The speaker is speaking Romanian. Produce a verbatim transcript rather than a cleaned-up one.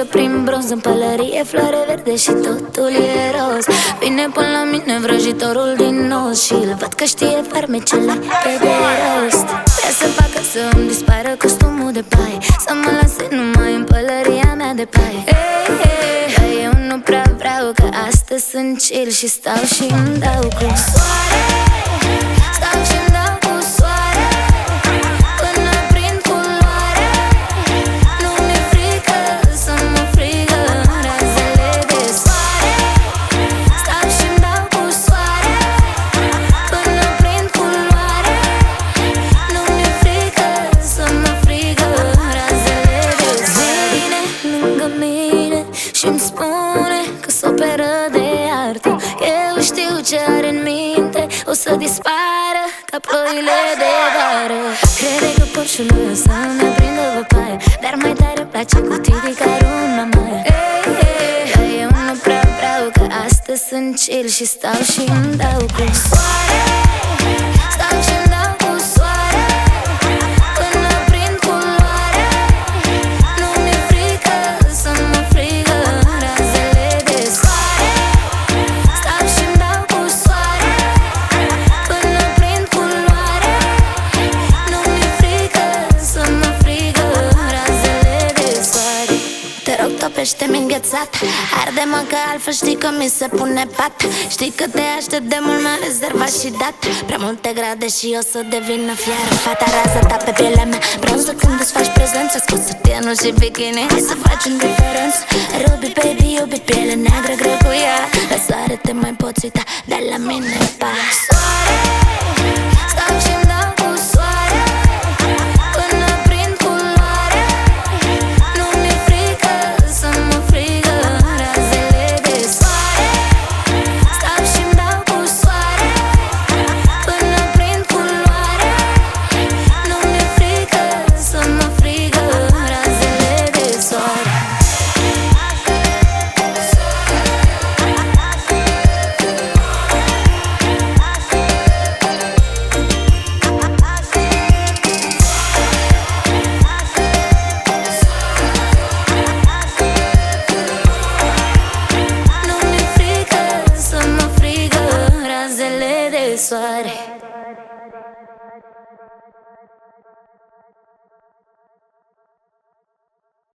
poză prin bronz, în pălărie, floare verde și totul e roz. Vine până la mine vrăjitorul din nos și îl văd că știe farmecele pe de rost. Vrea să facă să îmi dispară costumul de paie, să mă lase numai în pălăria mea de paie. Hey, hey, hey, eu nu prea vreau, că astăzi sunt chill și stau și îmi dau cu soare. Stau și îmi dau cu soare până prind culoare. Nu mi-e frică să mă frigă razele de soare. Stau și îmi dau cu soare până prind culoare. Nu mi-e frică să mă frigă razele de soare. Vine lângă mine și-mi spune că s-operă de artă. Eu știu ce are în minte, o să dispară ca ploile de vară. Crede că porșul lui o să-mi aprindă văpaie, dar mai tare place cu titi care una mai. Hey, hey, hey, eu nu prea vreau, că astăzi sunt chill și stau și îmi dau cu soare. Stau și îmi dau cu soare până prind culoare. Nu mi-e frică să mă frigă razele de soare. Stau și îmi dau cu soare până prind culoare. Nu mi-e frică să mă frigă razele de soare. Te rog, topește-mi înghețat, arde-mă că altfel știi că mi se pune pat. Știi că te aștept de mult, m-am rezervat și dat prea multe grade și o să devină fiară. Fata rază ta pe pielea mea, bronză când îți faci prezență. Scos sutienul și bikini, hai să facem diferență. Ruby baby, iubi piele neagră, greu cu ea. La soare te mai poți uita, dar la mine pa. Soare.